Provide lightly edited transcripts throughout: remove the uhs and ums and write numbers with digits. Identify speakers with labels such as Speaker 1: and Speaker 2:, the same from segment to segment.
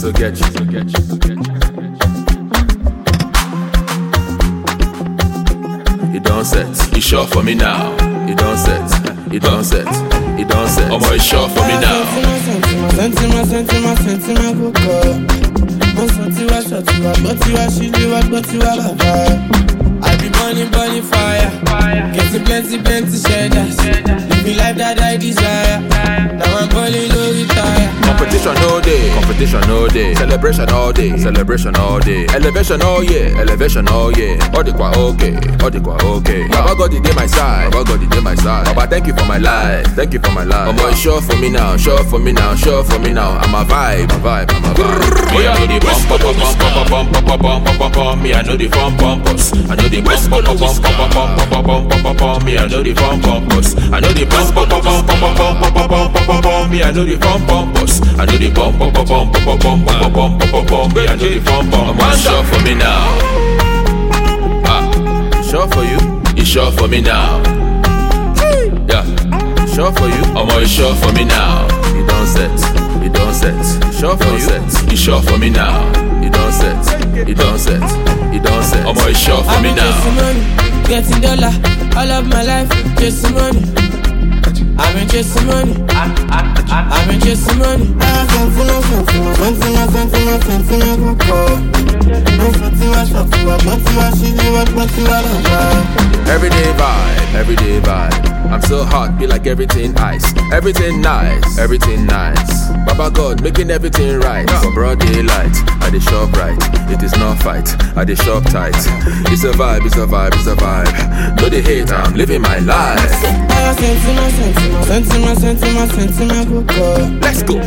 Speaker 1: so get you. You don't set, you sure for me now. You don't set, you don't set, you don't set. Oh boy, sure for me now.
Speaker 2: I be burning fire, getting plenty shares. Living life that I desire. Now I'm balling low retire.
Speaker 1: Competition no day. Celebration all day. Elevation all year. All the qua okay. Baba God dey my side. Baba thank you for my life. Oh boy, sure for me now. I'm a vibe. Me I know the bump. Me I know the bump. I know the bump. Me I know the bump. I know the bump. Me I know the bump. I know the bump. Me I know the bump. Sure for me now. Sure for you. You sure for me now. Yeah. Sure for you. You sure for me now. You don't set. Sure for you. You sure for me now. You don't set. You sure for me now.
Speaker 2: Chasing money, getting dollar. All of my life, chasing money. I've been chasing money. I've been chasing money.
Speaker 1: Everyday vibe. I'm so hot, be like everything ice. Everything nice. Baba God making everything right. For broad daylight, I dey shop right. It is not fight, I dey shop tight. It's a vibe. No dey hate, I'm living my life. Let's go.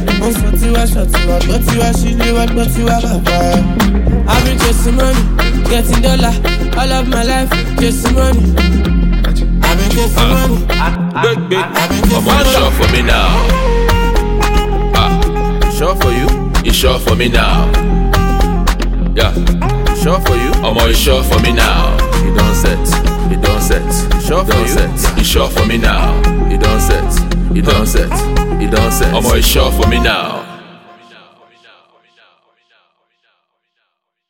Speaker 2: I've been chasing money, getting dollar. All of my life, chasing money. I've been chasing money.
Speaker 1: Sure for me now. Sure for you. You sure for me now. Yeah. Sure for you. You sure for me now. You don't set. Sure for you. You sure for me now. You don't set. You sure for me now.